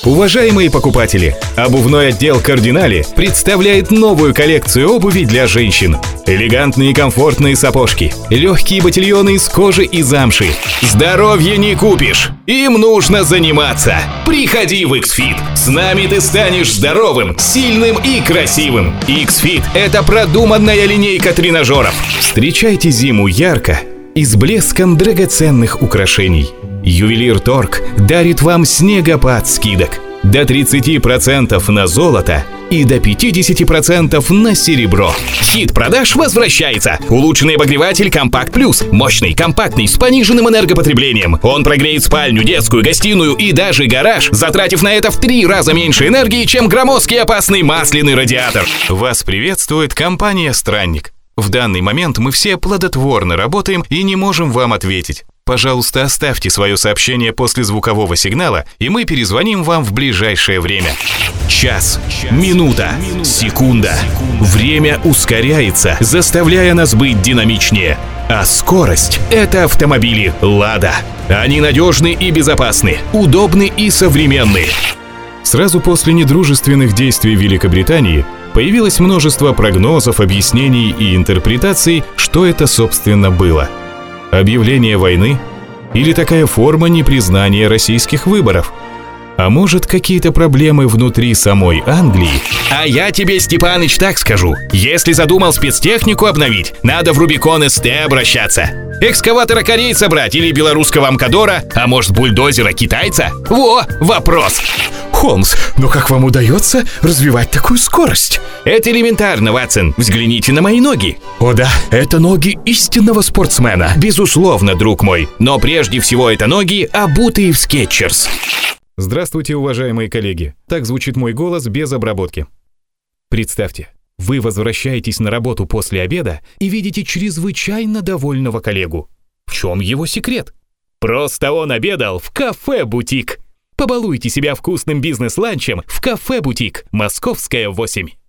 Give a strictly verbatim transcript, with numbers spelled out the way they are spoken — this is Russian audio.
Уважаемые покупатели, обувной отдел «Кардинали» представляет новую коллекцию обуви для женщин. Элегантные и комфортные сапожки, легкие ботильоны из кожи и замши. Здоровье не купишь, им нужно заниматься. Приходи в X-Fit. С нами ты станешь здоровым, сильным и красивым. X-Fit – это продуманная линейка тренажеров. Встречайте зиму ярко и с блеском драгоценных украшений. Ювелир Торг дарит вам снегопад скидок до тридцати процентов на золото и до пятидесяти процентов на серебро. Хит продаж возвращается. Улучшенный обогреватель Compact Plus. Мощный, компактный, с пониженным энергопотреблением. Он прогреет спальню, детскую, гостиную и даже гараж, затратив на это в три раза меньше энергии, чем громоздкий опасный масляный радиатор. Вас приветствует компания «Странник». В данный момент мы все плодотворно работаем и не можем вам ответить. Пожалуйста, оставьте свое сообщение после звукового сигнала, и мы перезвоним вам в ближайшее время. Час, минута, секунда. Время ускоряется, заставляя нас быть динамичнее. А скорость – это автомобили «Лада». Они надежны и безопасны, удобны и современны. Сразу после недружественных действий Великобритании появилось множество прогнозов, объяснений и интерпретаций, что это, собственно, было. Объявление войны? Или такая форма непризнания российских выборов? А может, какие-то проблемы внутри самой Англии? А я тебе, Степаныч, так скажу. Если задумал спецтехнику обновить, надо в Рубикон эс тэ обращаться. Экскаватора корейца брать или белорусского Амкадора, а может, бульдозера китайца? Во, вопрос! Холмс, но как вам удается развивать такую скорость? Это элементарно, Ватсон. Взгляните на мои ноги. О да, это ноги истинного спортсмена. Безусловно, друг мой. Но прежде всего это ноги, обутые в Skechers. Здравствуйте, уважаемые коллеги. Так звучит мой голос без обработки. Представьте, вы возвращаетесь на работу после обеда и видите чрезвычайно довольного коллегу. В чем его секрет? Просто он обедал в кафе-бутик. Побалуйте себя вкусным бизнес-ланчем в кафе-бутик. Московская, восемь.